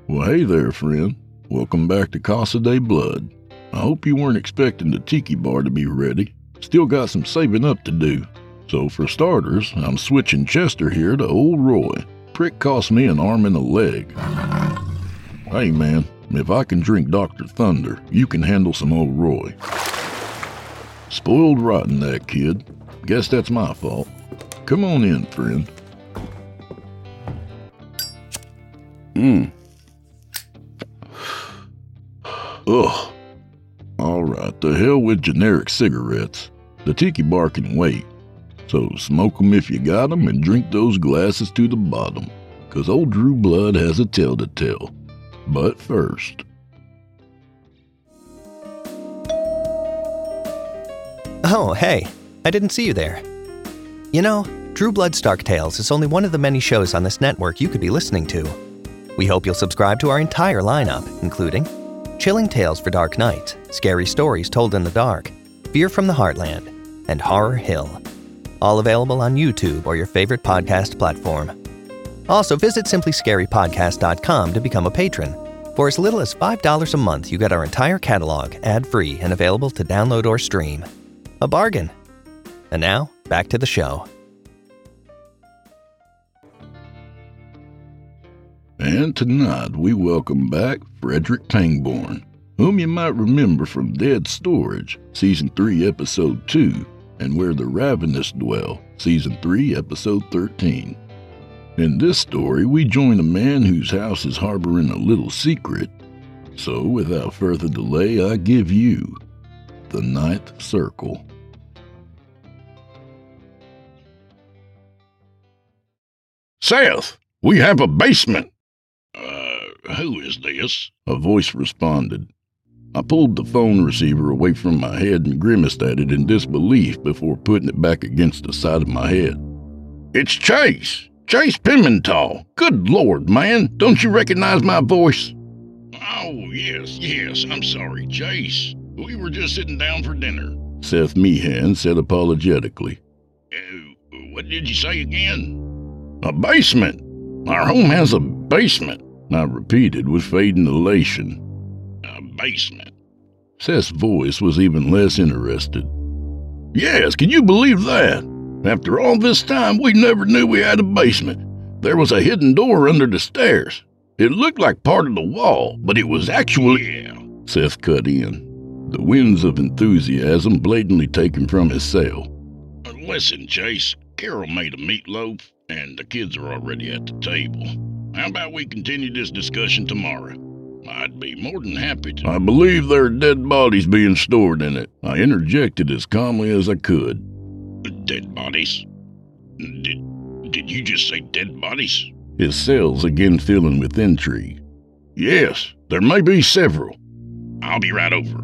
Well, hey there, friend. Welcome back to Casa de Blood. I hope you weren't expecting the tiki bar to be ready. Still got some saving up to do. So for starters, I'm switching Chester here to old Roy. Prick cost me an arm and a leg. Hey man, if I can drink Dr. Thunder, you can handle some old Roy. Spoiled rotten, that kid. Guess that's my fault. Come on in, friend. Ugh. Alright, the hell with generic cigarettes. The tiki bar can wait. So smoke 'em if you got 'em and drink those glasses to the bottom. 'Cause old Drew Blood has a tale to tell. But first... Oh, hey. I didn't see you there. You know, Drew Blood's Dark Tales is only one of the many shows on this network you could be listening to. We hope you'll subscribe to our entire lineup, including Chilling Tales for Dark Nights, Scary Stories Told in the Dark, Fear from the Heartland, and Horror Hill. All available on YouTube or your favorite podcast platform. Also, visit simplyscarypodcast.com to become a patron. For as little as $5 a month, you get our entire catalog ad-free and available to download or stream. A bargain. And now, back to the show. And tonight we welcome back Frederick Pangborn, whom you might remember from Dead Storage, Season 3, Episode 2, and Where the Ravenous Dwell, Season 3, Episode 13. In this story, we join a man whose house is harboring a little secret. So, without further delay, I give you The Ninth Circle. Seth, we have a basement. Who is this? A voice responded. I pulled the phone receiver away from my head and grimaced at it in disbelief before putting it back against the side of my head. It's Chase. Chase Pimental. Good Lord, man. Don't you recognize my voice? Oh, yes. I'm sorry, Chase. We were just sitting down for dinner. Seth Meehan said apologetically. What did you say again? A basement. Our home has a basement. I repeated with fading elation. A basement. Seth's voice was even less interested. Yes, can you believe that? After all this time, we never knew we had a basement. There was a hidden door under the stairs. It looked like part of the wall, but it was actually... Yeah. Seth cut in, the winds of enthusiasm blatantly taken from his sail. Listen, Chase, Carol made a meatloaf, and the kids are already at the table. How about we continue this discussion tomorrow? I'd be more than happy to. I believe there are dead bodies being stored in it. I interjected as calmly as I could. Dead bodies? Did you just say dead bodies? His cells again filling with intrigue. Yes, there may be several. I'll be right over.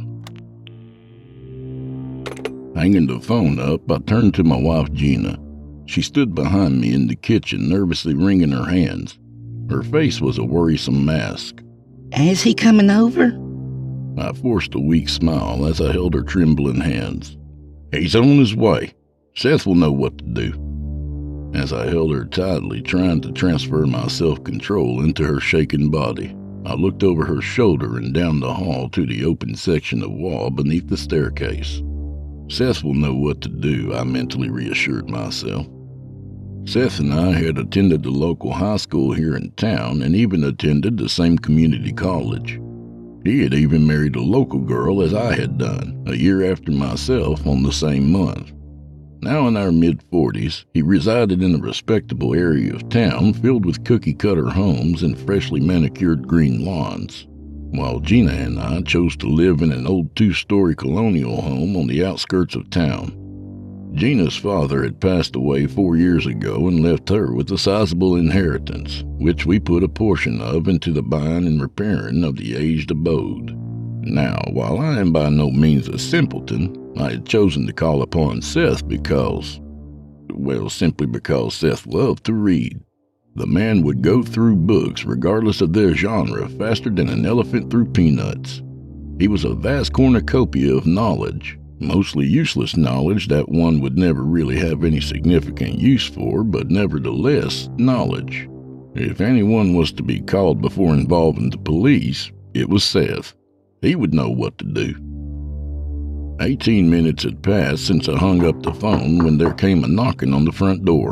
Hanging the phone up, I turned to my wife, Gina. She stood behind me in the kitchen, nervously wringing her hands. Her face was a worrisome mask. Is he coming over? I forced a weak smile as I held her trembling hands. He's on his way. Seth will know what to do. As I held her tightly, trying to transfer my self-control into her shaking body, I looked over her shoulder and down the hall to the open section of wall beneath the staircase. Seth will know what to do, I mentally reassured myself. Seth and I had attended the local high school here in town and even attended the same community college. He had even married a local girl as I had done, a year after myself on the same month. Now in our mid-40s, he resided in a respectable area of town filled with cookie-cutter homes and freshly manicured green lawns, while Gina and I chose to live in an old 2-story colonial home on the outskirts of town. Gina's father had passed away 4 years ago and left her with a sizable inheritance, which we put a portion of into the buying and repairing of the aged abode. Now, while I am by no means a simpleton, I had chosen to call upon Seth simply because Seth loved to read. The man would go through books, regardless of their genre, faster than an elephant through peanuts. He was a vast cornucopia of knowledge, mostly useless knowledge that one would never really have any significant use for, but nevertheless, knowledge. If anyone was to be called before involving the police, it was Seth. He would know what to do. 18 minutes had passed since I hung up the phone when there came a knocking on the front door.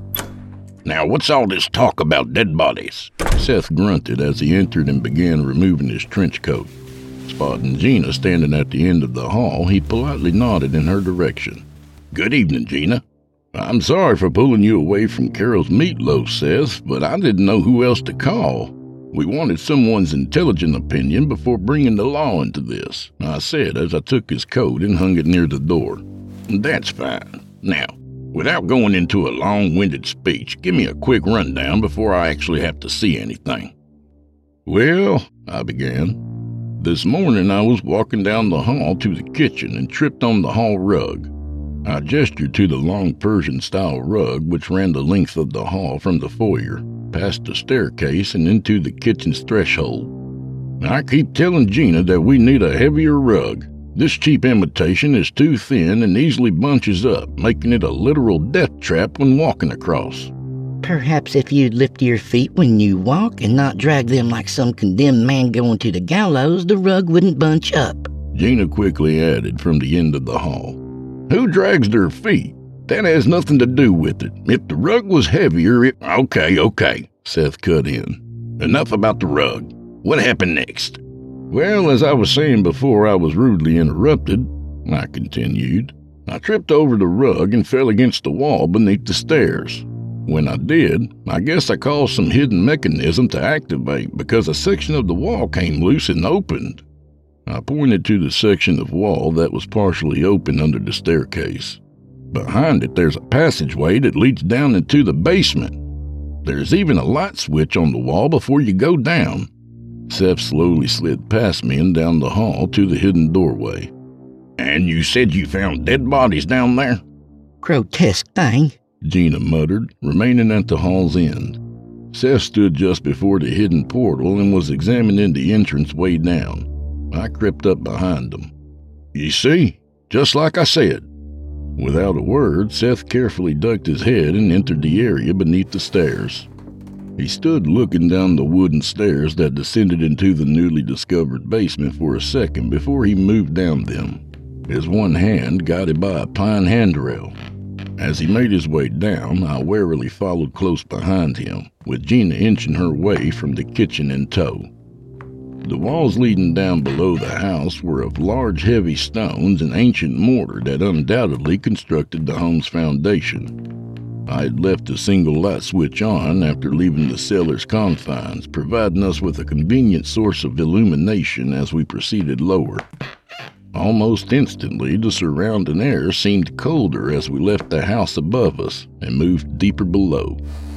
Now, what's all this talk about dead bodies? Seth grunted as he entered and began removing his trench coat. Spotting Gina standing at the end of the hall, he politely nodded in her direction. Good evening, Gina. I'm sorry for pulling you away from Carol's meatloaf, Seth, but I didn't know who else to call. We wanted someone's intelligent opinion before bringing the law into this, I said as I took his coat and hung it near the door. That's fine. Now, without going into a long-winded speech, give me a quick rundown before I actually have to see anything. Well, I began. This morning I was walking down the hall to the kitchen and tripped on the hall rug. I gestured to the long Persian-style rug which ran the length of the hall from the foyer, past the staircase and into the kitchen's threshold. I keep telling Gina that we need a heavier rug. This cheap imitation is too thin and easily bunches up, making it a literal death trap when walking across. Perhaps if you'd lift your feet when you walk and not drag them like some condemned man going to the gallows, the rug wouldn't bunch up. Gina quickly added from the end of the hall. Who drags their feet? That has nothing to do with it. If the rug was heavier, it... Okay, Seth cut in. Enough about the rug. What happened next? Well, as I was saying before I was rudely interrupted, I continued, I tripped over the rug and fell against the wall beneath the stairs. When I did, I guess I caused some hidden mechanism to activate because a section of the wall came loose and opened. I pointed to the section of wall that was partially open under the staircase. Behind it, there's a passageway that leads down into the basement. There's even a light switch on the wall before you go down. Seth slowly slid past me and down the hall to the hidden doorway. And you said you found dead bodies down there? Grotesque thing, Gina muttered, remaining at the hall's end. Seth stood just before the hidden portal and was examining the entrance way down. I crept up behind him. You see? Just like I said. Without a word, Seth carefully ducked his head and entered the area beneath the stairs. He stood looking down the wooden stairs that descended into the newly discovered basement for a second before he moved down them, his one hand guided by a pine handrail. As he made his way down, I warily followed close behind him, with Gina inching her way from the kitchen in tow. The walls leading down below the house were of large heavy stones and ancient mortar that undoubtedly constructed the home's foundation. I had left a single light switch on after leaving the cellar's confines, providing us with a convenient source of illumination as we proceeded lower. Almost instantly, the surrounding air seemed colder as we left the house above us and moved deeper below.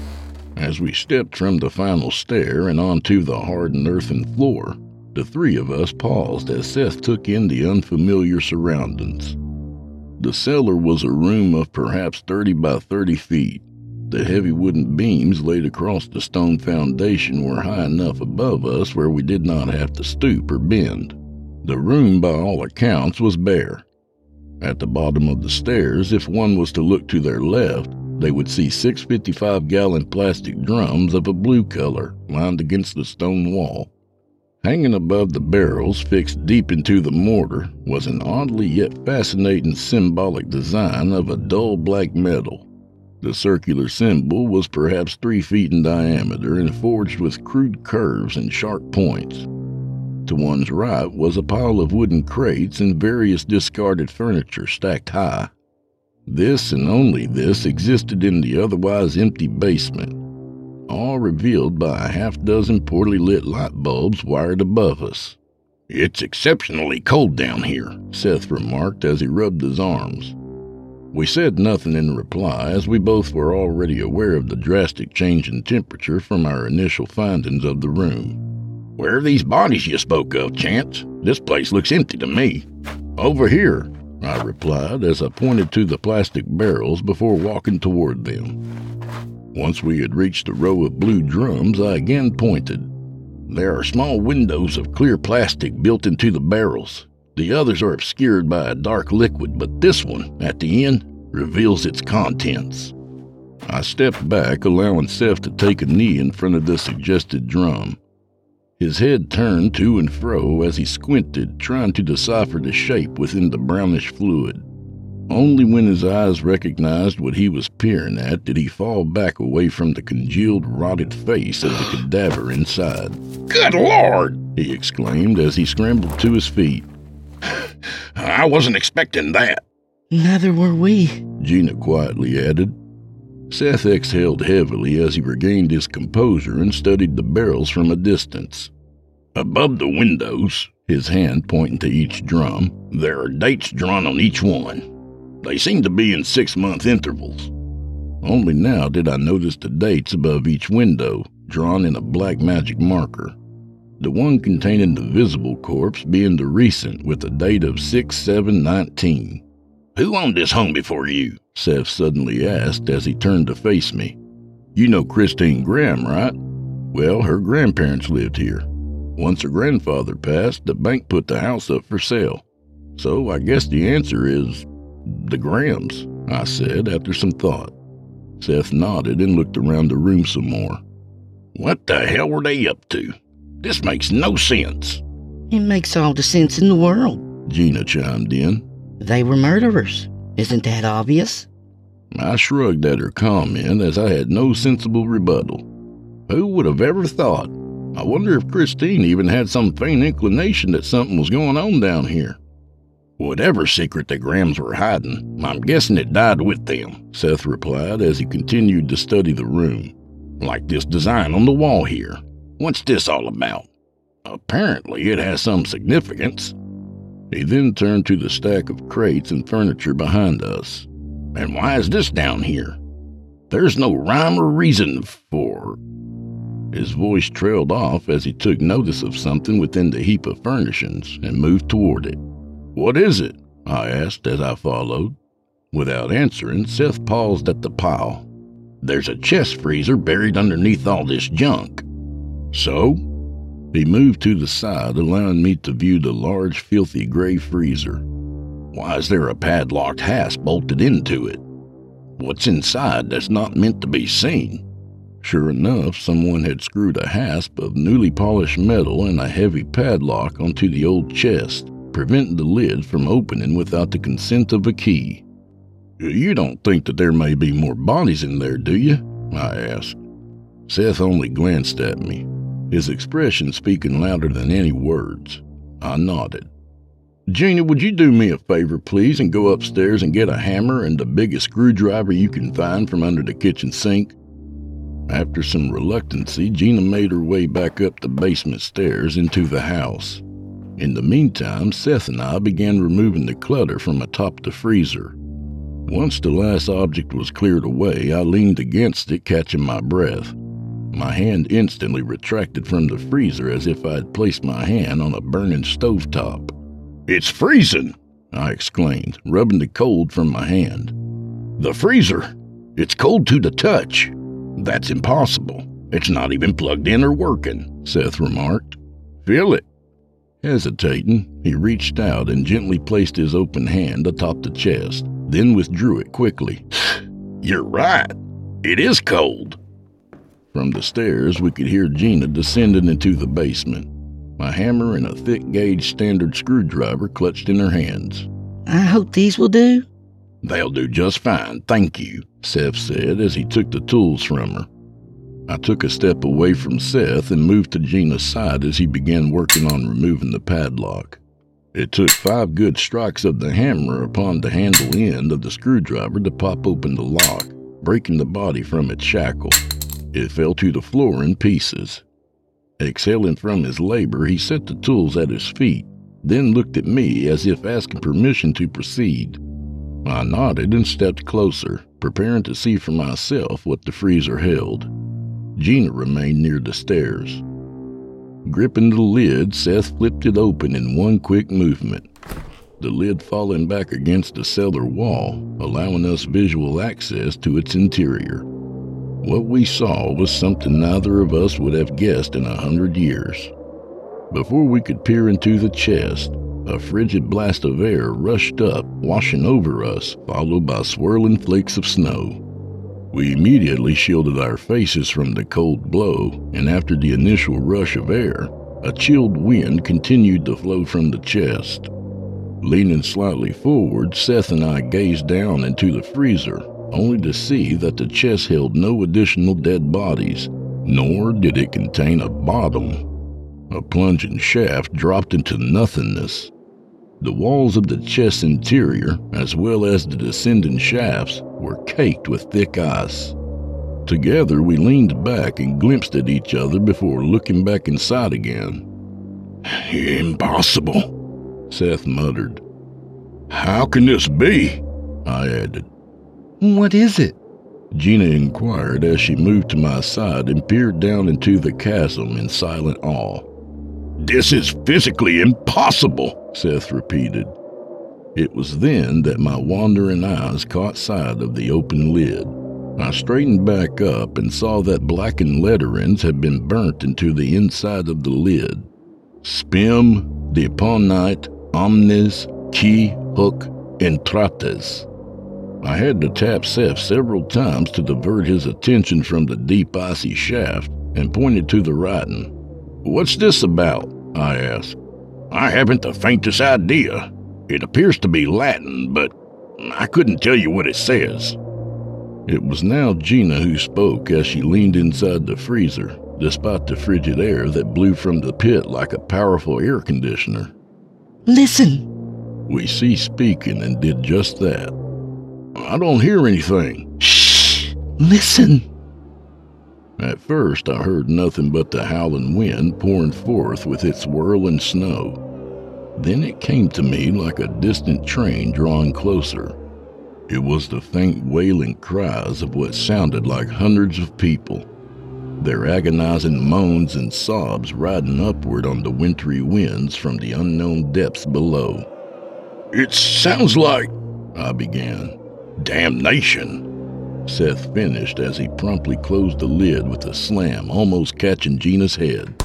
As we stepped from the final stair and onto the hardened earthen floor, the three of us paused as Seth took in the unfamiliar surroundings. The cellar was a room of perhaps 30 by 30 feet. The heavy wooden beams laid across the stone foundation were high enough above us where we did not have to stoop or bend. The room, by all accounts, was bare. At the bottom of the stairs, if one was to look to their left, they would see 6 55-gallon plastic drums of a blue color lined against the stone wall. Hanging above the barrels, fixed deep into the mortar, was an oddly yet fascinating symbolic design of a dull black metal. The circular symbol was perhaps 3 feet in diameter and forged with crude curves and sharp points. To one's right was a pile of wooden crates and various discarded furniture stacked high. This and only this existed in the otherwise empty basement, all revealed by a half-dozen poorly lit light bulbs wired above us. It's exceptionally cold down here, Seth remarked as he rubbed his arms. We said nothing in reply as we both were already aware of the drastic change in temperature from our initial findings of the room. Where are these bodies you spoke of, Chance? This place looks empty to me. Over here, I replied as I pointed to the plastic barrels before walking toward them. Once we had reached a row of blue drums, I again pointed. There are small windows of clear plastic built into the barrels. The others are obscured by a dark liquid, but this one, at the end, reveals its contents. I stepped back, allowing Seth to take a knee in front of the suggested drum. His head turned to and fro as he squinted, trying to decipher the shape within the brownish fluid. Only when his eyes recognized what he was peering at did he fall back away from the congealed, rotted face of the cadaver inside. Good Lord! He exclaimed as he scrambled to his feet. I wasn't expecting that. Neither were we, Gina quietly added. Seth exhaled heavily as he regained his composure and studied the barrels from a distance. Above the windows, his hand pointing to each drum, there are dates drawn on each one. They seem to be in 6-month intervals. Only now did I notice the dates above each window, drawn in a black magic marker. The one containing the visible corpse being the recent with a date of 6/7/19. Who owned this home before you? Seth suddenly asked as he turned to face me. You know Christine Graham, right? Well, her grandparents lived here. Once her grandfather passed, the bank put the house up for sale. So I guess the answer is the Grahams, I said after some thought. Seth nodded and looked around the room some more. What the hell were they up to? This makes no sense. It makes all the sense in the world, Gina chimed in. They were murderers. Isn't that obvious? I shrugged at her comment as I had no sensible rebuttal. Who would have ever thought? I wonder if Christine even had some faint inclination that something was going on down here. Whatever secret the Grahams were hiding, I'm guessing it died with them, Seth replied as he continued to study the room. Like this design on the wall here. What's this all about? Apparently it has some significance. He then turned to the stack of crates and furniture behind us. And why is this down here? There's no rhyme or reason for... His voice trailed off as he took notice of something within the heap of furnishings and moved toward it. What is it? I asked as I followed. Without answering, Seth paused at the pile. There's a chest freezer buried underneath all this junk. So? He moved to the side, allowing me to view the large, filthy gray freezer. Why is there a padlocked hasp bolted into it? What's inside that's not meant to be seen? Sure enough, someone had screwed a hasp of newly polished metal and a heavy padlock onto the old chest, preventing the lid from opening without the consent of a key. You don't think that there may be more bodies in there, do you? I asked. Seth only glanced at me, his expression speaking louder than any words. I nodded. Gina, would you do me a favor, please, and go upstairs and get a hammer and the biggest screwdriver you can find from under the kitchen sink? After some reluctancy, Gina made her way back up the basement stairs into the house. In the meantime, Seth and I began removing the clutter from atop the freezer. Once the last object was cleared away, I leaned against it, catching my breath. My hand instantly retracted from the freezer as if I had placed my hand on a burning stovetop. It's freezing, I exclaimed, rubbing the cold from my hand. The freezer! It's cold to the touch. That's impossible. It's not even plugged in or working, Seth remarked. Feel it. Hesitating, he reached out and gently placed his open hand atop the chest, then withdrew it quickly. You're right. It is cold. From the stairs, we could hear Gina descending into the basement, a hammer and a thick-gauge standard screwdriver clutched in her hands. I hope these will do. They'll do just fine, thank you, Seth said as he took the tools from her. I took a step away from Seth and moved to Gina's side as he began working on removing the padlock. It took 5 good strikes of the hammer upon the handle end of the screwdriver to pop open the lock, breaking the body from its shackle. It fell to the floor in pieces. Exhaling from his labor, he set the tools at his feet, then looked at me as if asking permission to proceed. I nodded and stepped closer, preparing to see for myself what the freezer held. Gina remained near the stairs. Gripping the lid, Seth flipped it open in one quick movement, the lid falling back against the cellar wall, allowing us visual access to its interior. What we saw was something neither of us would have guessed in 100 years. Before we could peer into the chest, a frigid blast of air rushed up, washing over us, followed by swirling flakes of snow. We immediately shielded our faces from the cold blow, and after the initial rush of air, a chilled wind continued to flow from the chest. Leaning slightly forward, Seth and I gazed down into the freezer, only to see that the chest held no additional dead bodies, nor did it contain a bottom. A plunging shaft dropped into nothingness. The walls of the chest's interior, as well as the descending shafts, were caked with thick ice. Together we leaned back and glimpsed at each other before looking back inside again. "Impossible," Seth muttered. "How can this be?" I added. What is it? Gina inquired as she moved to my side and peered down into the chasm in silent awe. "This is physically impossible," Seth repeated. It was then that my wandering eyes caught sight of the open lid. I straightened back up and saw that blackened letterings had been burnt into the inside of the lid. Spem, deponite, omnes, qui hoc entrates. I had to tap Seth several times to divert his attention from the deep icy shaft and pointed to the writing. "What's this about?" I asked. "I haven't the faintest idea. It appears to be Latin, but I couldn't tell you what it says." It was now Gina who spoke as she leaned inside the freezer, despite the frigid air that blew from the pit like a powerful air conditioner. Listen. We ceased speaking and did just that. "I don't hear anything." Shh! Listen. At first I heard nothing but the howling wind pouring forth with its whirling snow. Then it came to me like a distant train drawing closer. It was the faint wailing cries of what sounded like hundreds of people, their agonizing moans and sobs riding upward on the wintry winds from the unknown depths below. "It sounds like," I began. "Damnation," Seth finished as he promptly closed the lid with a slam, almost catching Gina's head.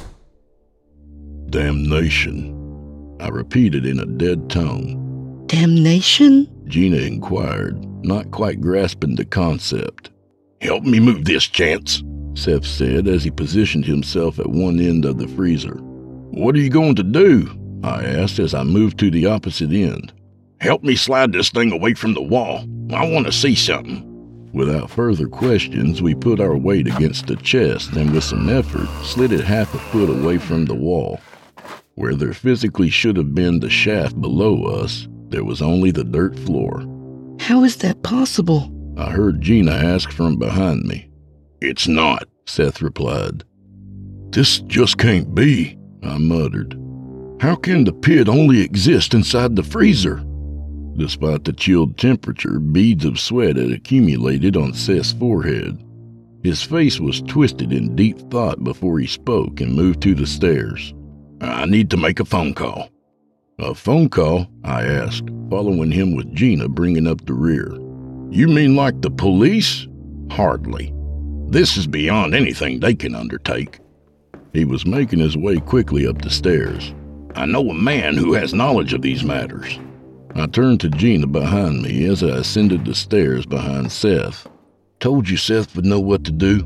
"Damnation," I repeated in a dead tone. Damnation? Gina inquired, not quite grasping the concept. "Help me move this, Chance," Seth said as he positioned himself at one end of the freezer. "What are you going to do?" I asked as I moved to the opposite end. "Help me slide this thing away from the wall. I want to see something." Without further questions, we put our weight against the chest and with some effort slid it half a foot away from the wall. Where there physically should have been the shaft below us, there was only the dirt floor. How is that possible? I heard Gina ask from behind me. "It's not," Seth replied. "This just can't be," I muttered. "How can the pit only exist inside the freezer?" Despite the chilled temperature, beads of sweat had accumulated on Seth's forehead. His face was twisted in deep thought before he spoke and moved to the stairs. "I need to make a phone call." "A phone call?" I asked, following him with Gina bringing up the rear. "You mean like the police?" "Hardly. This is beyond anything they can undertake." He was making his way quickly up the stairs. "I know a man who has knowledge of these matters." I turned to Gina behind me as I ascended the stairs behind Seth. "Told you Seth would know what to do."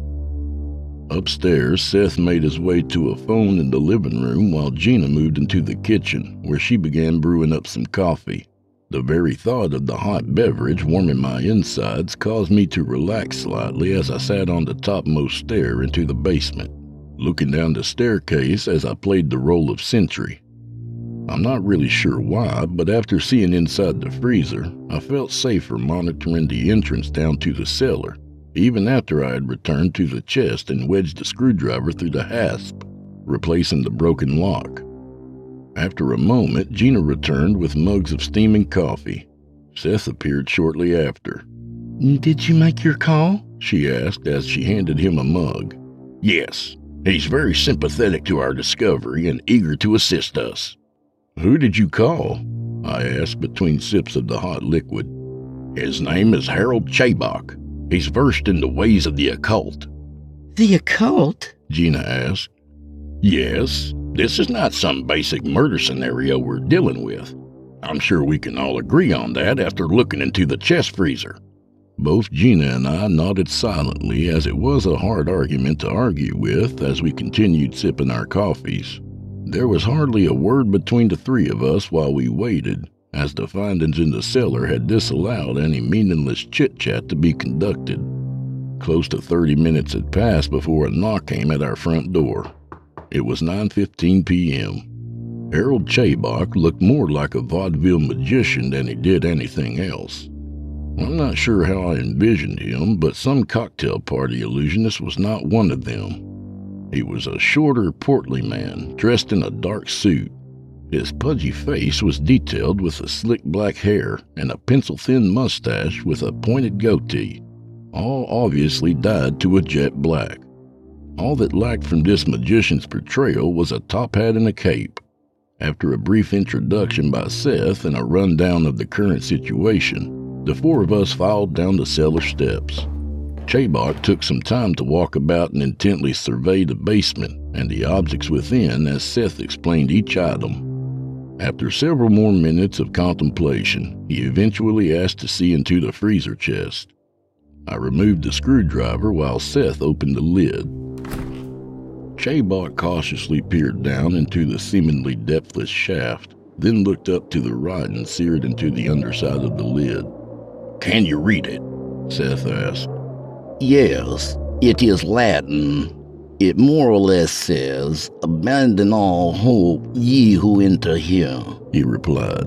Upstairs, Seth made his way to a phone in the living room while Gina moved into the kitchen, where she began brewing up some coffee. The very thought of the hot beverage warming my insides caused me to relax slightly as I sat on the topmost stair into the basement, looking down the staircase as I played the role of sentry. I'm not really sure why, but after seeing inside the freezer, I felt safer monitoring the entrance down to the cellar, even after I had returned to the chest and wedged the screwdriver through the hasp, replacing the broken lock. After a moment, Gina returned with mugs of steaming coffee. Seth appeared shortly after. "Did you make your call?" she asked as she handed him a mug. "Yes. He's very sympathetic to our discovery and eager to assist us." "Who did you call?" I asked between sips of the hot liquid. "His name is Harold Chabok. He's versed in the ways of the occult." The occult? Gina asked. "Yes. This is not some basic murder scenario we're dealing with. I'm sure we can all agree on that after looking into the chest freezer." Both Gina and I nodded silently, as it was a hard argument to argue with as we continued sipping our coffees. There was hardly a word between the three of us while we waited, as the findings in the cellar had disallowed any meaningless chit-chat to be conducted. Close to 30 minutes had passed before a knock came at our front door. It was 9:15 p.m. Harold Chabok looked more like a vaudeville magician than he did anything else. I'm not sure how I envisioned him, but some cocktail party illusionist was not one of them. He was a shorter, portly man, dressed in a dark suit. His pudgy face was detailed with a slick black hair and a pencil-thin mustache with a pointed goatee, all obviously dyed to a jet black. All that lacked from this magician's portrayal was a top hat and a cape. After a brief introduction by Seth and a rundown of the current situation, the four of us filed down the cellar steps. Chabok took some time to walk about and intently survey the basement and the objects within as Seth explained each item. After several more minutes of contemplation, he eventually asked to see into the freezer chest. I removed the screwdriver while Seth opened the lid. Chabok cautiously peered down into the seemingly depthless shaft, then looked up to the right and seared into the underside of the lid. "Can you read it?" Seth asked. Yes, it is Latin. It more or less says, "Abandon all hope, ye who enter here," he replied.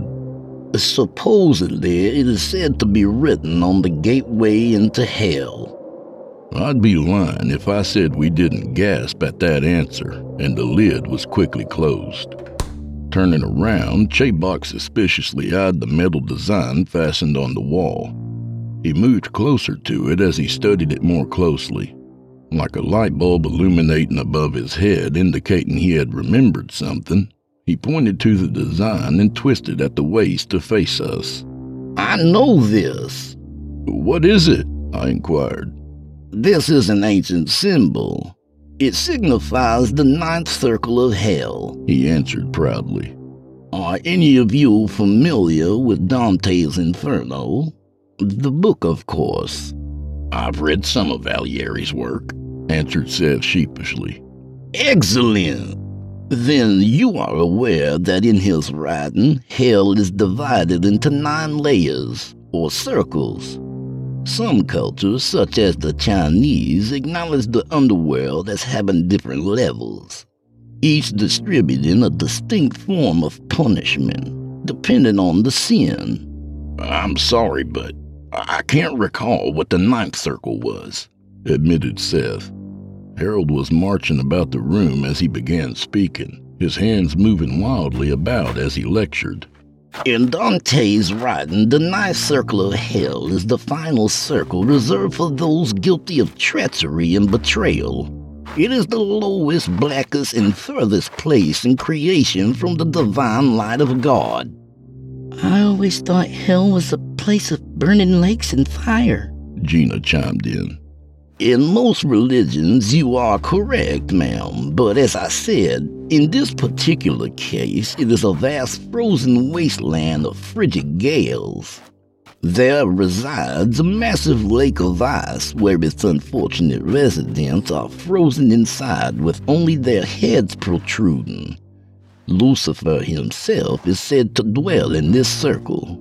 Supposedly, it is said to be written on the gateway into hell. I'd be lying if I said we didn't gasp at that answer, and the lid was quickly closed. Turning around, Chabok suspiciously eyed the metal design fastened on the wall. He moved closer to it as he studied it more closely, like a light bulb illuminating above his head, indicating he had remembered something. He pointed to the design and twisted at the waist to face us. "I know this." "What is it?" I inquired. "This is an ancient symbol. It signifies the ninth circle of hell," he answered proudly. "Are any of you familiar with Dante's Inferno? The book, of course." "I've read some of Alighieri's work," answered Seth sheepishly. "Excellent. Then you are aware that in his writing, hell is divided into 9 layers, or circles. Some cultures, such as the Chinese, acknowledge the underworld as having different levels, each distributing a distinct form of punishment, depending on the sin." "I'm sorry, but I can't recall what the 9th circle was," admitted Seth. Harold was marching about the room as he began speaking, his hands moving wildly about as he lectured. "In Dante's writing, the ninth circle of hell is the final circle reserved for those guilty of treachery and betrayal. It is the lowest, blackest, and furthest place in creation from the divine light of God." "I always thought hell was a place of burning lakes and fire," Gina chimed in. "In most religions, you are correct, ma'am, but as I said, in this particular case, it is a vast frozen wasteland of frigid gales. There resides a massive lake of ice where its unfortunate residents are frozen inside with only their heads protruding. Lucifer himself is said to dwell in this circle."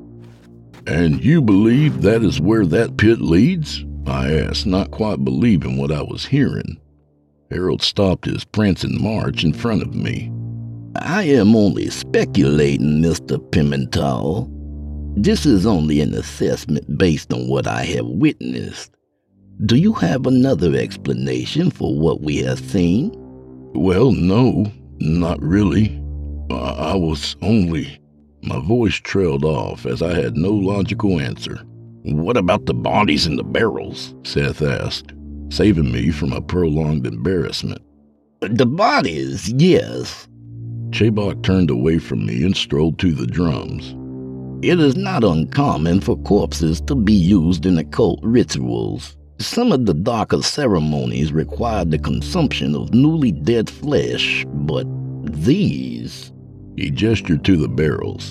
"And you believe that is where that pit leads?" I asked, not quite believing what I was hearing. Harold stopped his prancing march in front of me. "I am only speculating, Mr. Pimentel. This is only an assessment based on what I have witnessed. Do you have another explanation for what we have seen?" "Well, no, not really. I was only..." My voice trailed off as I had no logical answer. "What about the bodies in the barrels?" Seth asked, saving me from a prolonged embarrassment. "The bodies, yes." Chabok turned away from me and strolled to the drums. "It is not uncommon for corpses to be used in occult rituals. Some of the darker ceremonies require the consumption of newly dead flesh, but these..." He gestured to the barrels.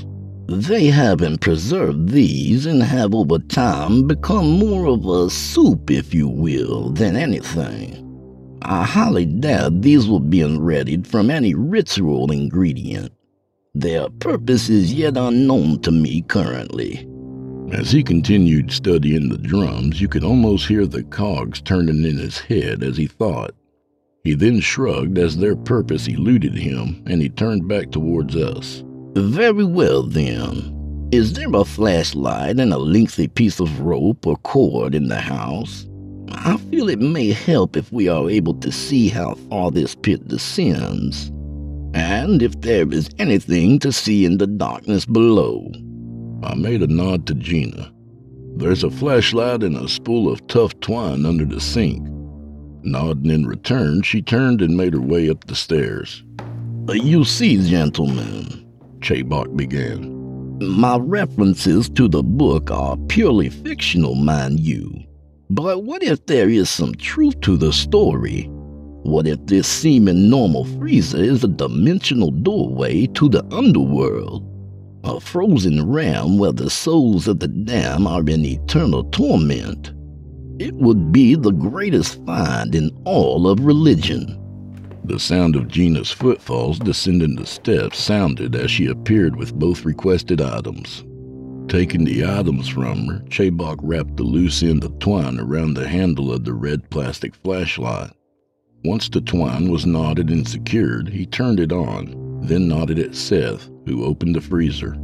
They haven't preserved these and have over time become more of a soup, if you will, than anything. I highly doubt these will be unreadied from any ritual ingredient. Their purpose is yet unknown to me currently. As he continued studying the drums, you could almost hear the cogs turning in his head as he thought. He then shrugged as their purpose eluded him, and he turned back towards us. Very well, then. Is there a flashlight and a lengthy piece of rope or cord in the house? I feel it may help if we are able to see how far this pit descends, and if there is anything to see in the darkness below. I made a nod to Gina. There's a flashlight and a spool of tough twine under the sink. Nodding in return, she turned and made her way up the stairs. You see, gentlemen, Chebok began. My references to the book are purely fictional, mind you. But what if there is some truth to the story? What if this seeming normal freezer is a dimensional doorway to the underworld? A frozen realm where the souls of the damned are in eternal torment? It would be the greatest find in all of religion. The sound of Gina's footfalls descending the steps sounded as she appeared with both requested items. Taking the items from her, Chebok wrapped the loose end of twine around the handle of the red plastic flashlight. Once the twine was knotted and secured, he turned it on, then nodded at Seth, who opened the freezer.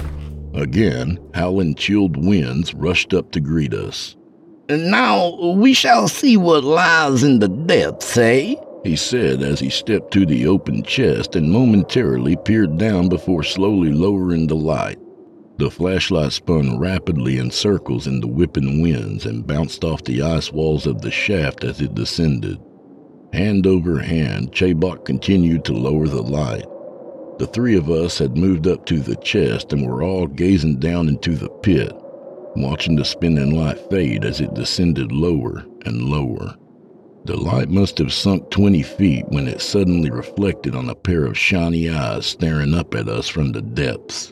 Again, howling chilled winds rushed up to greet us. Now we shall see what lies in the depths, eh? He said as he stepped to the open chest and momentarily peered down before slowly lowering the light. The flashlight spun rapidly in circles in the whipping winds and bounced off the ice walls of the shaft as it descended. Hand over hand, Chebok continued to lower the light. The three of us had moved up to the chest and were all gazing down into the pit, watching the spinning light fade as it descended lower and lower. The light must have sunk 20 feet when it suddenly reflected on a pair of shiny eyes staring up at us from the depths.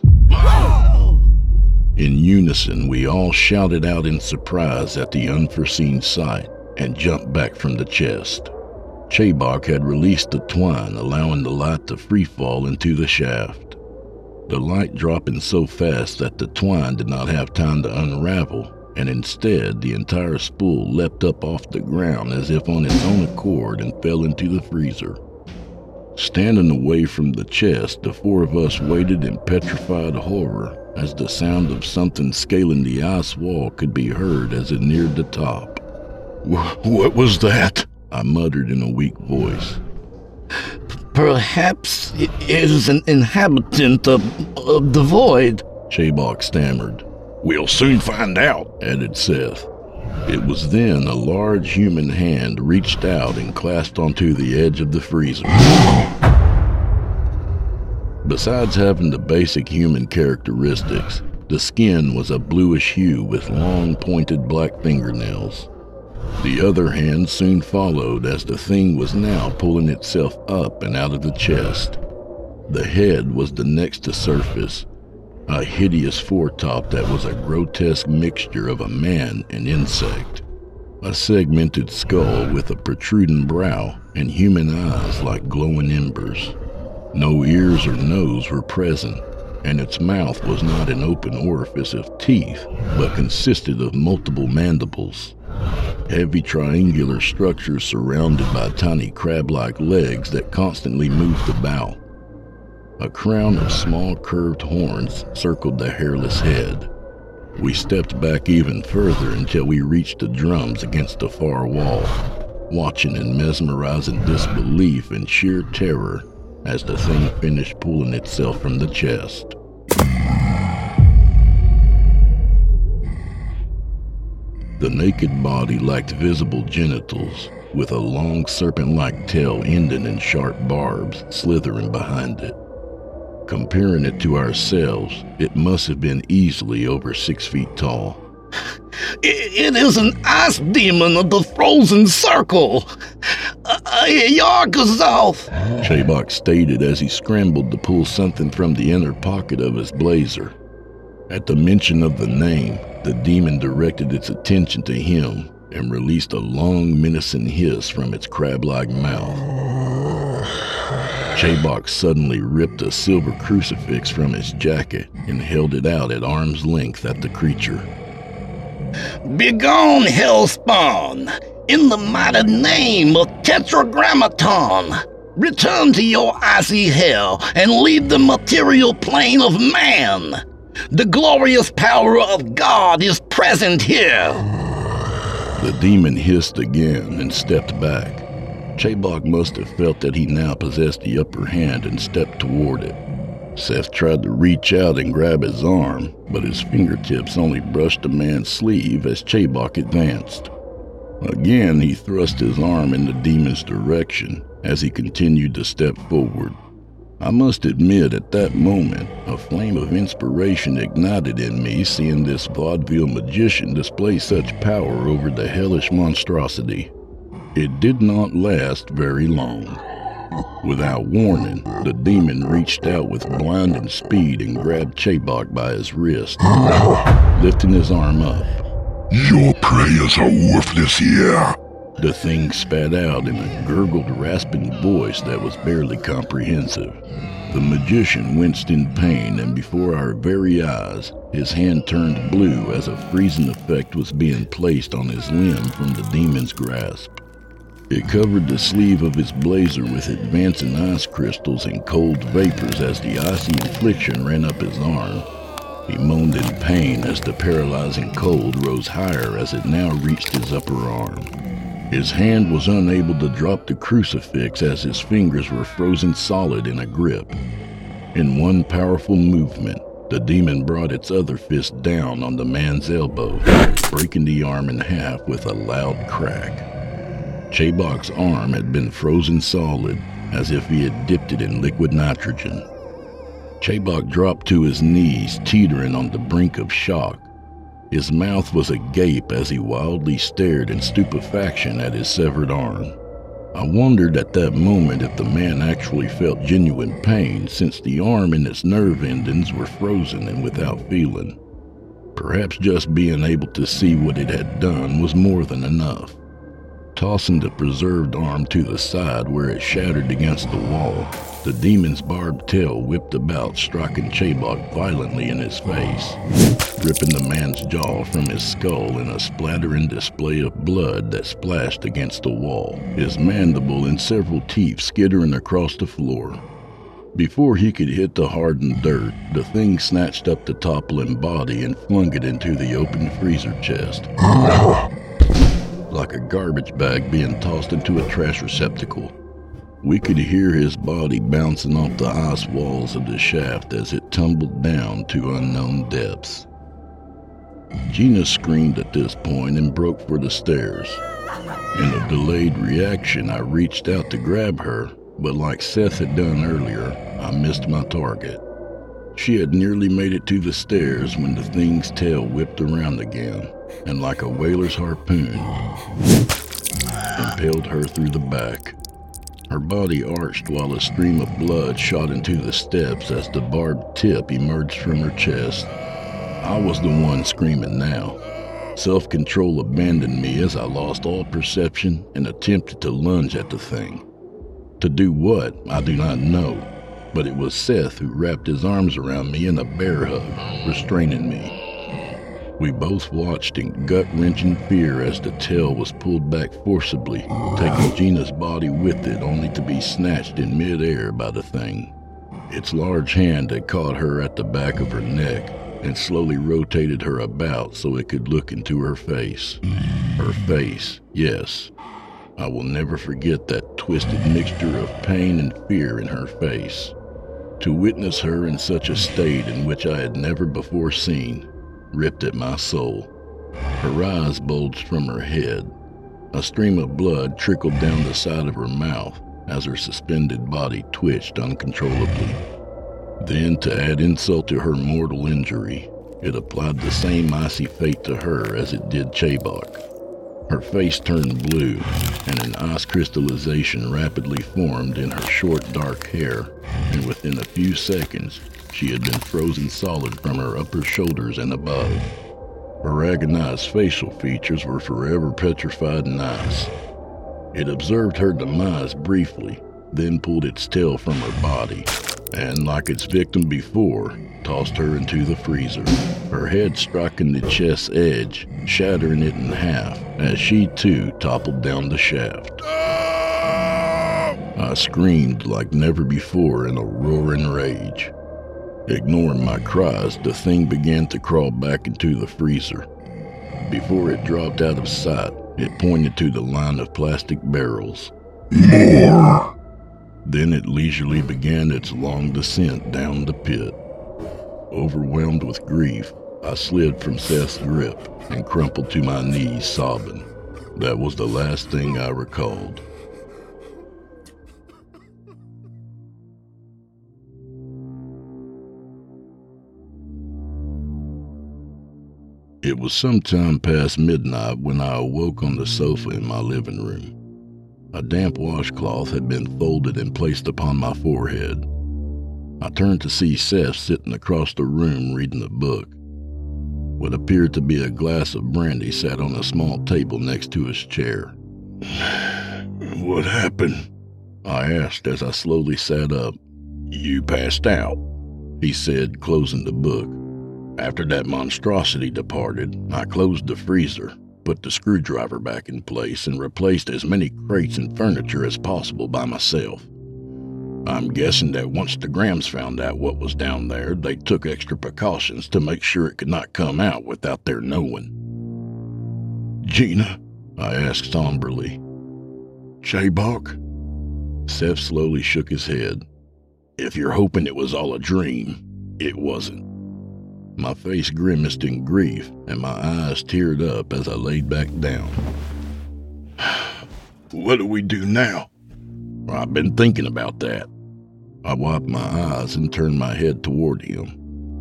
In unison, we all shouted out in surprise at the unforeseen sight and jumped back from the chest. Chebok had released the twine, allowing the light to free fall into the shaft. The light dropping so fast that the twine did not have time to unravel, and instead the entire spool leapt up off the ground as if on its own accord and fell into the freezer. Standing away from the chest, the four of us waited in petrified horror as the sound of something scaling the ice wall could be heard as it neared the top. What was that? I muttered in a weak voice. Perhaps it is an inhabitant of the void, Chebok stammered. We'll soon find out, added Seth. It was then a large human hand reached out and clasped onto the edge of the freezer. Besides having the basic human characteristics, the skin was a bluish hue with long pointed black fingernails. The other hand soon followed as the thing was now pulling itself up and out of the chest. The head was the next to surface, a hideous foretop that was a grotesque mixture of a man and insect. A segmented skull with a protruding brow and human eyes like glowing embers. No ears or nose were present, and its mouth was not an open orifice of teeth, but consisted of multiple mandibles. Heavy triangular structures surrounded by tiny crab-like legs that constantly moved about. A crown of small curved horns circled the hairless head. We stepped back even further until we reached the drums against the far wall, watching in mesmerizing disbelief and sheer terror as the thing finished pulling itself from the chest. The naked body lacked visible genitals, with a long serpent-like tail ending in sharp barbs slithering behind it. Comparing it to ourselves, it must have been easily over 6 feet tall. It is an ice demon of the frozen circle. Chebok stated as he scrambled to pull something from the inner pocket of his blazer. At the mention of the name, the demon directed its attention to him and released a long, menacing hiss from its crab-like mouth. Chebok suddenly ripped a silver crucifix from his jacket and held it out at arm's length at the creature. Begone, hellspawn! In the mighty name of Tetragrammaton! Return to your icy hell and leave the material plane of man! The glorious power of God is present here! The demon hissed again and stepped back. Chebok must have felt that he now possessed the upper hand and stepped toward it. Seth tried to reach out and grab his arm, but his fingertips only brushed the man's sleeve as Chebok advanced. Again, he thrust his arm in the demon's direction as he continued to step forward. I must admit, at that moment, a flame of inspiration ignited in me seeing this vaudeville magician display such power over the hellish monstrosity. It did not last very long. Without warning, the demon reached out with blinding speed and grabbed Chebok by his wrist, lifting his arm up. Your prayers are worthless here, the thing spat out in a gurgled, rasping voice that was barely comprehensive. The magician winced in pain, and before our very eyes, his hand turned blue as a freezing effect was being placed on his limb from the demon's grasp. It covered the sleeve of his blazer with advancing ice crystals and cold vapors as the icy infliction ran up his arm. He moaned in pain as the paralyzing cold rose higher as it now reached his upper arm. His hand was unable to drop the crucifix as his fingers were frozen solid in a grip. In one powerful movement, the demon brought its other fist down on the man's elbow, breaking the arm in half with a loud crack. Chebok's arm had been frozen solid, as if he had dipped it in liquid nitrogen. Chebok dropped to his knees, teetering on the brink of shock. His mouth was agape as he wildly stared in stupefaction at his severed arm. I wondered at that moment if the man actually felt genuine pain, since the arm and its nerve endings were frozen and without feeling. Perhaps just being able to see what it had done was more than enough. Tossing the preserved arm to the side where it shattered against the wall, the demon's barbed tail whipped about, striking Chebok violently in his face, ripping the man's jaw from his skull in a splattering display of blood that splashed against the wall, his mandible and several teeth skittering across the floor. Before he could hit the hardened dirt, the thing snatched up the toppling body and flung it into the open freezer chest. Like a garbage bag being tossed into a trash receptacle. We could hear his body bouncing off the ice walls of the shaft as it tumbled down to unknown depths. Gina screamed at this point and broke for the stairs. In a delayed reaction, I reached out to grab her, but like Seth had done earlier, I missed my target. She had nearly made it to the stairs when the thing's tail whipped around again, and like a whaler's harpoon, impaled her through the back. Her body arched while a stream of blood shot into the steps as the barbed tip emerged from her chest. I was the one screaming now. Self-control abandoned me as I lost all perception and attempted to lunge at the thing. To do what, I do not know, but it was Seth who wrapped his arms around me in a bear hug, restraining me. We both watched in gut-wrenching fear as the tail was pulled back forcibly, taking Gina's body with it only to be snatched in mid-air by the thing. Its large hand had caught her at the back of her neck and slowly rotated her about so it could look into her face. Her face, yes. I will never forget that twisted mixture of pain and fear in her face. To witness her in such a state in which I had never before seen ripped at my soul. Her eyes bulged from her head. A stream of blood trickled down the side of her mouth as her suspended body twitched uncontrollably. Then, to add insult to her mortal injury, it applied the same icy fate to her as it did Chebok. Her face turned blue, and an ice crystallization rapidly formed in her short dark hair, and within a few seconds, She had been frozen solid from her upper shoulders and above. Her agonized facial features were forever petrified in ice. It observed her demise briefly, then pulled its tail from her body, and like its victim before, tossed her into the freezer, her head striking the chest's edge, shattering it in half as she too toppled down the shaft. I screamed like never before in a roaring rage. Ignoring my cries, the thing began to crawl back into the freezer. Before it dropped out of sight, it pointed to the line of plastic barrels. More! Then it leisurely began its long descent down the pit. Overwhelmed with grief, I slid from Seth's grip and crumpled to my knees sobbing. That was the last thing I recalled. It was sometime past midnight when I awoke on the sofa in my living room. A damp washcloth had been folded and placed upon my forehead. I turned to see Seth sitting across the room reading a book. What appeared to be a glass of brandy sat on a small table next to his chair. What happened? I asked as I slowly sat up. You passed out, he said, closing the book. After that monstrosity departed, I closed the freezer, put the screwdriver back in place, and replaced as many crates and furniture as possible by myself. I'm guessing that once the Grahams found out what was down there, they took extra precautions to make sure it could not come out without their knowing. Gina? I asked somberly. Shabok? Seth slowly shook his head. If you're hoping it was all a dream, it wasn't. My face grimaced in grief, and my eyes teared up as I laid back down. What do we do now? I've been thinking about that. I wiped my eyes and turned my head toward him.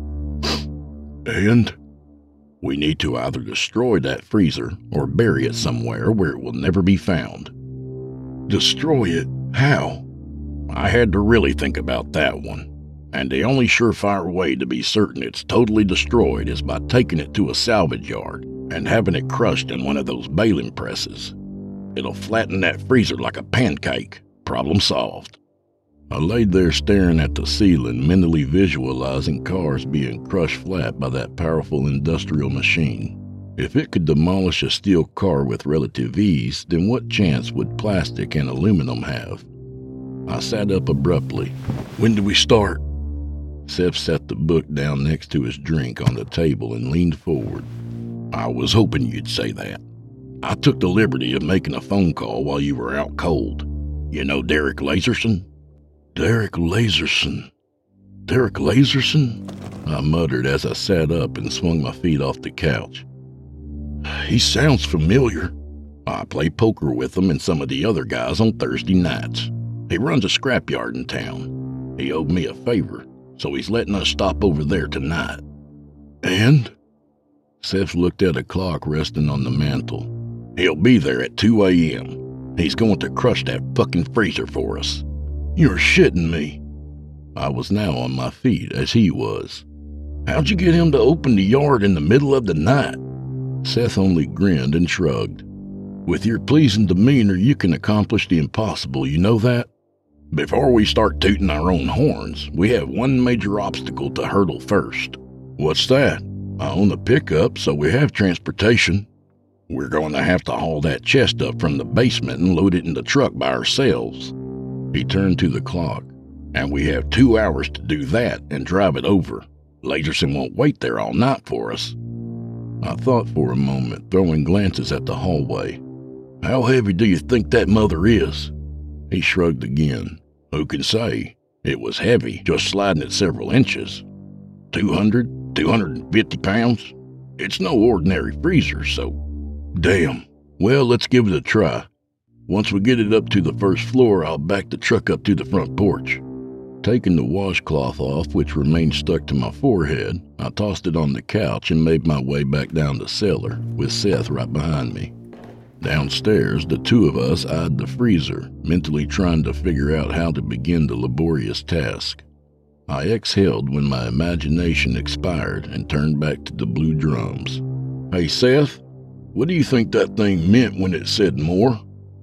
And? We need to either destroy that freezer or bury it somewhere where it will never be found. Destroy it? How? I had to really think about that one. And the only surefire way to be certain it's totally destroyed is by taking it to a salvage yard and having it crushed in one of those baling presses. It'll flatten that freezer like a pancake. Problem solved. I laid there staring at the ceiling, mentally visualizing cars being crushed flat by that powerful industrial machine. If it could demolish a steel car with relative ease, then what chance would plastic and aluminum have? I sat up abruptly. When do we start? Seth set the book down next to his drink on the table and leaned forward. I was hoping you'd say that. I took the liberty of making a phone call while you were out cold. You know Derek Laserson? Derek Laserson? Derek Laserson? I muttered as I sat up and swung my feet off the couch. He sounds familiar. I play poker with him and some of the other guys on Thursday nights. He runs a scrapyard in town. He owed me a favor, so he's letting us stop over there tonight. And? Seth looked at a clock resting on the mantel. He'll be there at 2 a.m. He's going to crush that fucking freezer for us. You're shitting me. I was now on my feet as he was. How'd you get him to open the yard in the middle of the night? Seth only grinned and shrugged. With your pleasing demeanor, you can accomplish the impossible, you know that? Before we start tooting our own horns, we have one major obstacle to hurdle first. What's that? I own a pickup, so we have transportation. We're going to have to haul that chest up from the basement and load it in the truck by ourselves. He turned to the clock. And we have 2 hours to do that and drive it over. Laserson won't wait there all night for us. I thought for a moment, throwing glances at the hallway. How heavy do you think that mother is? He shrugged again. Who can say? It was heavy, just sliding at several inches. 200, 250 pounds? It's no ordinary freezer, so... Damn. Well, let's give it a try. Once we get it up to the first floor, I'll back the truck up to the front porch. Taking the washcloth off, which remained stuck to my forehead, I tossed it on the couch and made my way back down the cellar, with Seth right behind me. Downstairs, the two of us eyed the freezer, mentally trying to figure out how to begin the laborious task. I exhaled when my imagination expired and turned back to the blue drums. "Hey, Seth, what do you think that thing meant when it said more?"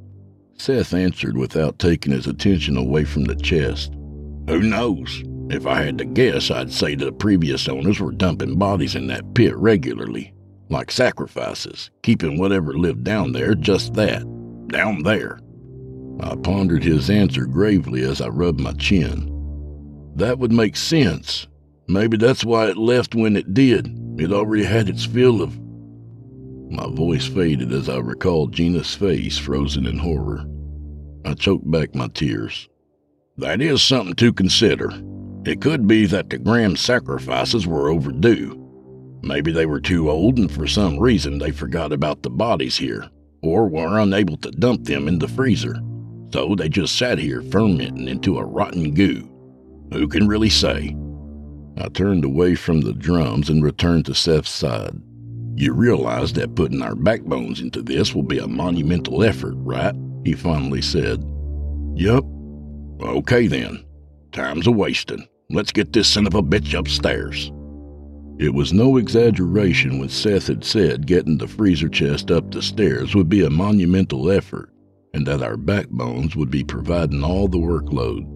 Seth answered without taking his attention away from the chest. "Who knows? If I had to guess, I'd say the previous owners were dumping bodies in that pit regularly, like sacrifices, keeping whatever lived down there just that, down there." I pondered his answer gravely as I rubbed my chin. That would make sense. Maybe that's why it left when it did. It already had its fill of... My voice faded as I recalled Gina's face frozen in horror. I choked back my tears. "That is something to consider. It could be that the Graham sacrifices were overdue. Maybe they were too old and for some reason they forgot about the bodies here, or were unable to dump them in the freezer. So they just sat here fermenting into a rotten goo. Who can really say?" I turned away from the drums and returned to Seth's side. "You realize that putting our backbones into this will be a monumental effort, right?" he finally said. "Yup." "Okay then. Time's a-wasting. Let's get this son of a bitch upstairs." It was no exaggeration when Seth had said getting the freezer chest up the stairs would be a monumental effort, and that our backbones would be providing all the workload.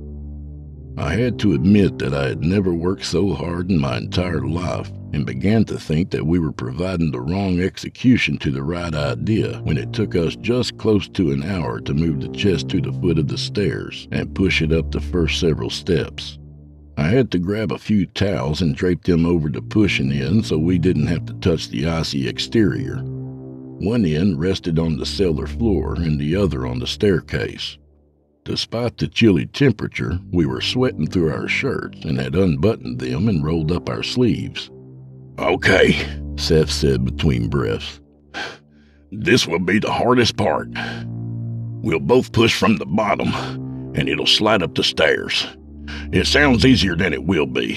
I had to admit that I had never worked so hard in my entire life, and began to think that we were providing the wrong execution to the right idea when it took us just close to an hour to move the chest to the foot of the stairs and push it up the first several steps. I had to grab a few towels and drape them over the pushing end so we didn't have to touch the icy exterior. One end rested on the cellar floor and the other on the staircase. Despite the chilly temperature, we were sweating through our shirts and had unbuttoned them and rolled up our sleeves. "Okay," Seth said between breaths. "This will be the hardest part. We'll both push from the bottom, and it'll slide up the stairs. It sounds easier than it will be.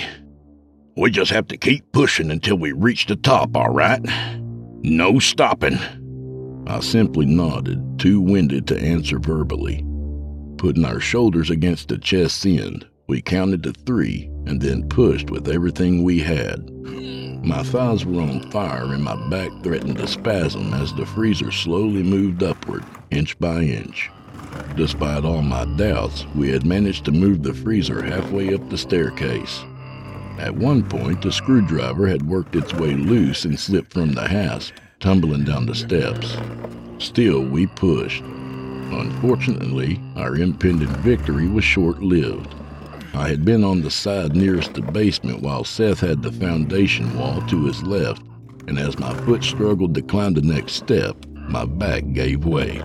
We just have to keep pushing until we reach the top, all right? No stopping." I simply nodded, too winded to answer verbally. Putting our shoulders against the chest's end, we counted to 3 and then pushed with everything we had. My thighs were on fire and my back threatened to spasm as the freezer slowly moved upward, inch by inch. Despite all my doubts, we had managed to move the freezer halfway up the staircase. At one point, the screwdriver had worked its way loose and slipped from the hasp, tumbling down the steps. Still, we pushed. Unfortunately, our impending victory was short-lived. I had been on the side nearest the basement while Seth had the foundation wall to his left, and as my foot struggled to climb the next step, my back gave way.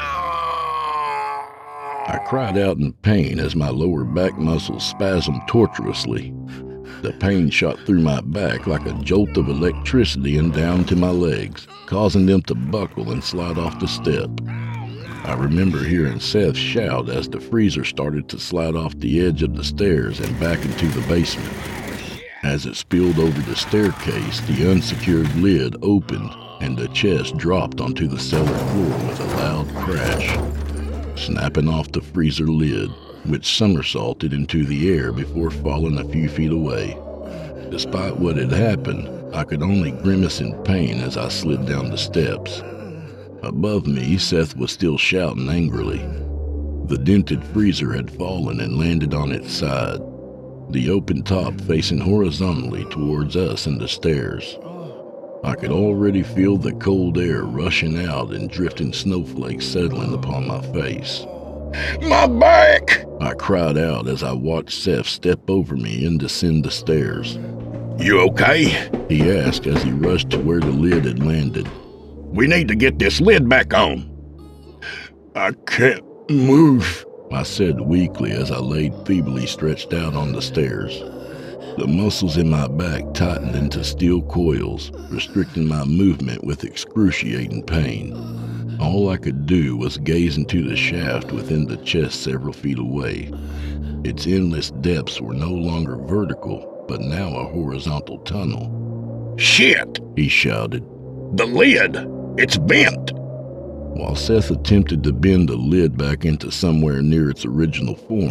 I cried out in pain as my lower back muscles spasmed tortuously. The pain shot through my back like a jolt of electricity and down to my legs, causing them to buckle and slide off the step. I remember hearing Seth shout as the freezer started to slide off the edge of the stairs and back into the basement. As it spilled over the staircase, the unsecured lid opened and the chest dropped onto the cellar floor with a loud crash, snapping off the freezer lid, which somersaulted into the air before falling a few feet away. Despite what had happened, I could only grimace in pain as I slid down the steps. Above me, Seth was still shouting angrily. The dented freezer had fallen and landed on its side, the open top facing horizontally towards us and the stairs. I could already feel the cold air rushing out and drifting snowflakes settling upon my face. "My back!" I cried out as I watched Seth step over me and descend the stairs. "You okay?" he asked as he rushed to where the lid had landed. "We need to get this lid back on." "I can't move," I said weakly as I laid feebly stretched out on the stairs. The muscles in my back tightened into steel coils, restricting my movement with excruciating pain. All I could do was gaze into the shaft within the chest several feet away. Its endless depths were no longer vertical, but now a horizontal tunnel. "Shit!" he shouted. "The lid! It's bent!" While Seth attempted to bend the lid back into somewhere near its original form,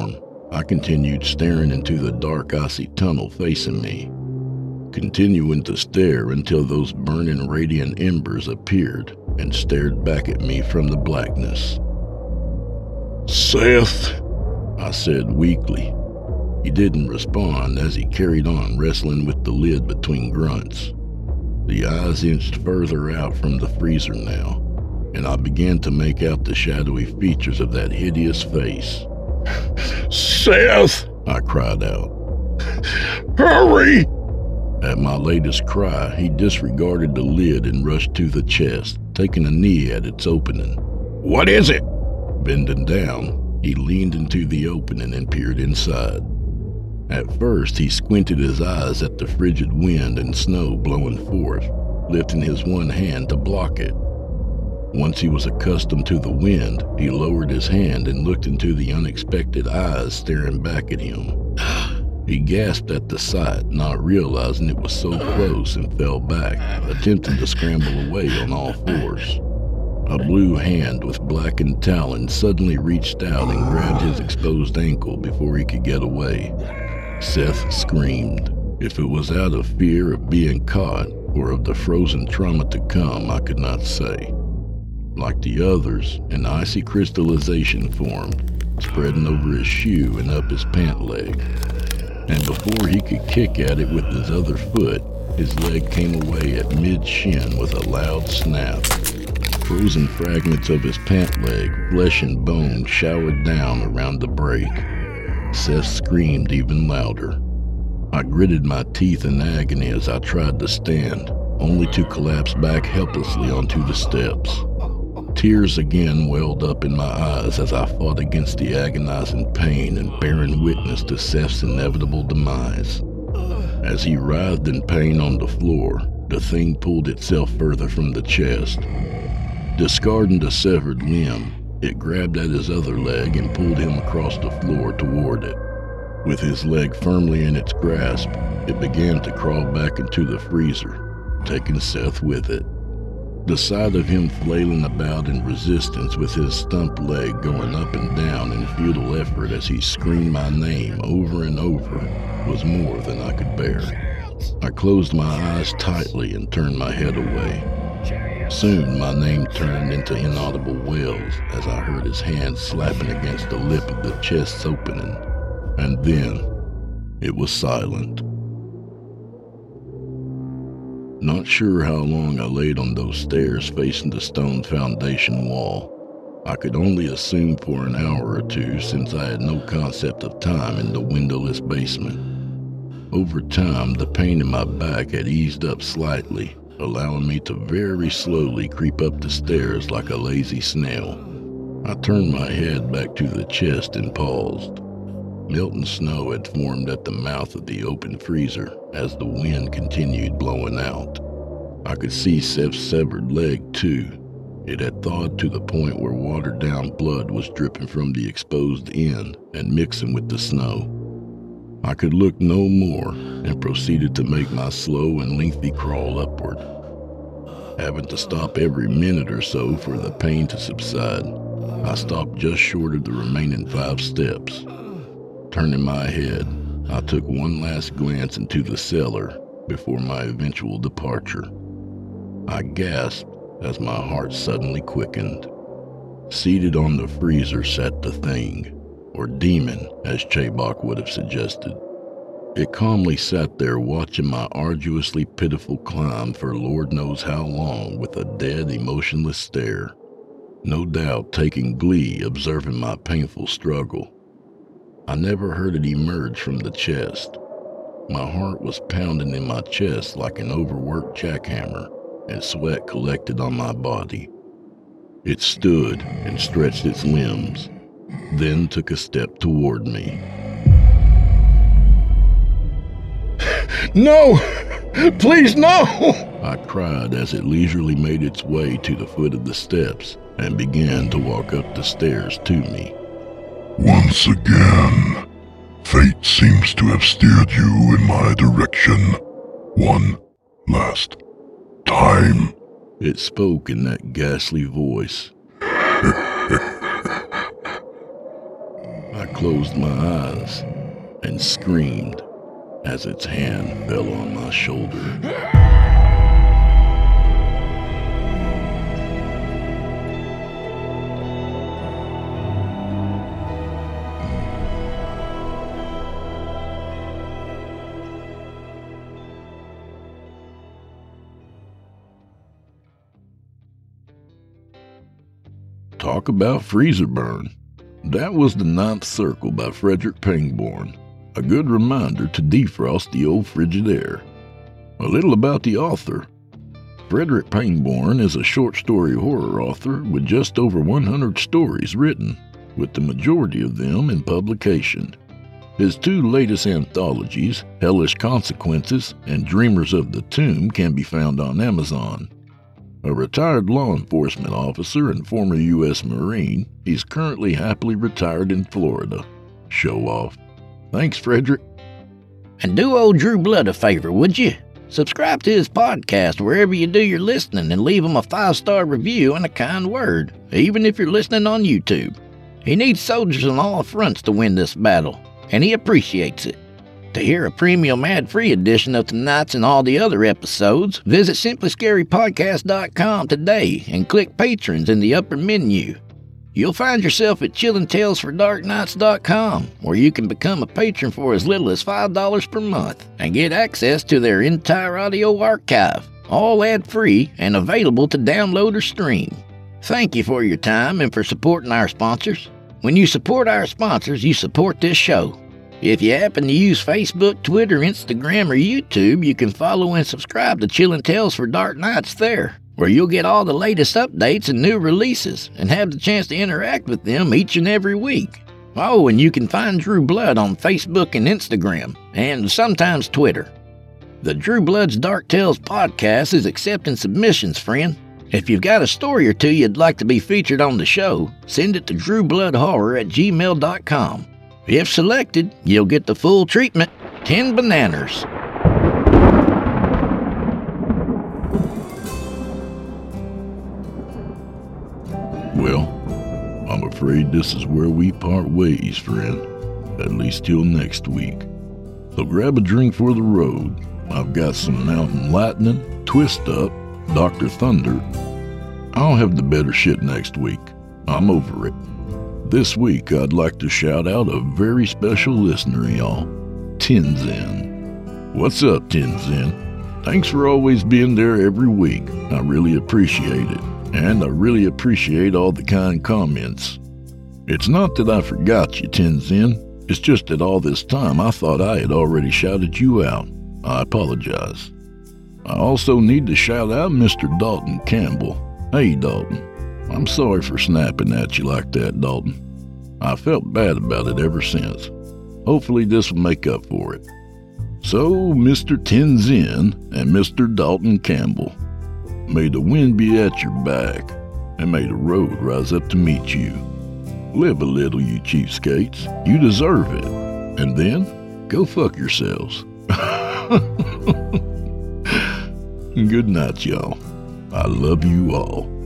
I continued staring into the dark, icy tunnel facing me, continuing to stare until those burning radiant embers appeared and stared back at me from the blackness. "Seth," I said weakly. He didn't respond as he carried on wrestling with the lid between grunts. The eyes inched further out from the freezer now, and I began to make out the shadowy features of that hideous face. "Seth!" I cried out. "Hurry!" At my latest cry, he disregarded the lid and rushed to the chest, taking a knee at its opening. "What is it?" Bending down, he leaned into the opening and peered inside. At first, he squinted his eyes at the frigid wind and snow blowing forth, lifting his one hand to block it. Once he was accustomed to the wind, he lowered his hand and looked into the unexpected eyes staring back at him. He gasped at the sight, not realizing it was so close, and fell back, attempting to scramble away on all fours. A blue hand with blackened talons suddenly reached out and grabbed his exposed ankle before he could get away. Seth screamed. If it was out of fear of being caught or of the frozen trauma to come, I could not say. Like the others, an icy crystallization formed, spreading over his shoe and up his pant leg. And before he could kick at it with his other foot, his leg came away at mid-shin with a loud snap. Frozen fragments of his pant leg, flesh and bone, showered down around the break. Seth screamed even louder. I gritted my teeth in agony as I tried to stand, only to collapse back helplessly onto the steps. Tears again welled up in my eyes as I fought against the agonizing pain and bearing witness to Seth's inevitable demise. As he writhed in pain on the floor, the thing pulled itself further from the chest. Discarding the severed limb, it grabbed at his other leg and pulled him across the floor toward it. With his leg firmly in its grasp, it began to crawl back into the freezer, taking Seth with it. The sight of him flailing about in resistance with his stumped leg going up and down in futile effort as he screamed my name over and over was more than I could bear. I closed my eyes tightly and turned my head away. Soon my name turned into inaudible wails as I heard his hand slapping against the lip of the chest's opening, and then it was silent. Not sure how long I laid on those stairs facing the stone foundation wall. I could only assume for an hour or two since I had no concept of time in the windowless basement. Over time, the pain in my back had eased up slightly, allowing me to very slowly creep up the stairs like a lazy snail. I turned my head back to the chest and paused. Melting snow had formed at the mouth of the open freezer as the wind continued blowing out. I could see Seth's severed leg too. It had thawed to the point where watered-down blood was dripping from the exposed end and mixing with the snow. I could look no more and proceeded to make my slow and lengthy crawl upward, having to stop every minute or so for the pain to subside. I stopped just short of the remaining 5 steps. Turning my head, I took one last glance into the cellar before my eventual departure. I gasped as my heart suddenly quickened. Seated on the freezer sat the thing, or demon, as Chebok would have suggested. It calmly sat there watching my arduously pitiful climb for Lord knows how long with a dead, emotionless stare, no doubt taking glee observing my painful struggle. I never heard it emerge from the chest. My heart was pounding in my chest like an overworked jackhammer, and sweat collected on my body. It stood and stretched its limbs, then took a step toward me. "No! Please, no!" I cried as it leisurely made its way to the foot of the steps and began to walk up the stairs to me. Once again, fate seems to have steered you in my direction. One last time. It spoke in that ghastly voice. I closed my eyes and screamed as its hand fell on my shoulder. Talk about freezer burn. That was The Ninth Circle by Frederick Pangborn, a good reminder to defrost the old frigid air. A little about the author. Frederick Pangborn is a short story horror author with just over 100 stories written, with the majority of them in publication. His two latest anthologies, Hellish Consequences and Dreamers of the Tomb, can be found on Amazon. A retired law enforcement officer and former U.S. Marine, he's currently happily retired in Florida. Show off. Thanks, Frederick. And do old Drew Blood a favor, would you? Subscribe to his podcast wherever you do your listening and leave him a 5-star review and a kind word, even if you're listening on YouTube. He needs soldiers on all fronts to win this battle, and he appreciates it. To hear a premium ad-free edition of tonight's and all the other episodes, visit simplyscarypodcast.com today and click Patrons in the upper menu. You'll find yourself at chillintalesfordarknights.com, where you can become a patron for as little as $5 per month and get access to their entire audio archive, all ad-free and available to download or stream. Thank you for your time and for supporting our sponsors. When you support our sponsors, you support this show. If you happen to use Facebook, Twitter, Instagram, or YouTube, you can follow and subscribe to Chillin' Tales for Dark Nights there, where you'll get all the latest updates and new releases and have the chance to interact with them each and every week. Oh, and you can find Drew Blood on Facebook and Instagram, and sometimes Twitter. The Drew Blood's Dark Tales podcast is accepting submissions, friend. If you've got a story or two you'd like to be featured on the show, send it to drewbloodhorror@gmail.com. If selected, you'll get the full treatment, 10 bananas. Well, I'm afraid this is where we part ways, friend. At least till next week. So grab a drink for the road. I've got some Mountain Lightning, Twist Up, Dr. Thunder. I'll have the better shit next week. I'm over it. This week, I'd like to shout out a very special listener, y'all, Tenzin. What's up, Tenzin? Thanks for always being there every week. I really appreciate it, and I really appreciate all the kind comments. It's not that I forgot you, Tenzin. It's just that all this time I thought I had already shouted you out. I apologize. I also need to shout out Mr. Dalton Campbell. Hey, Dalton. I'm sorry for snapping at you like that, Dalton. I felt bad about it ever since. Hopefully this will make up for it. So, Mr. Tenzin and Mr. Dalton Campbell, may the wind be at your back, and may the road rise up to meet you. Live a little, you cheapskates. You deserve it. And then, go fuck yourselves. Good night, y'all. I love you all.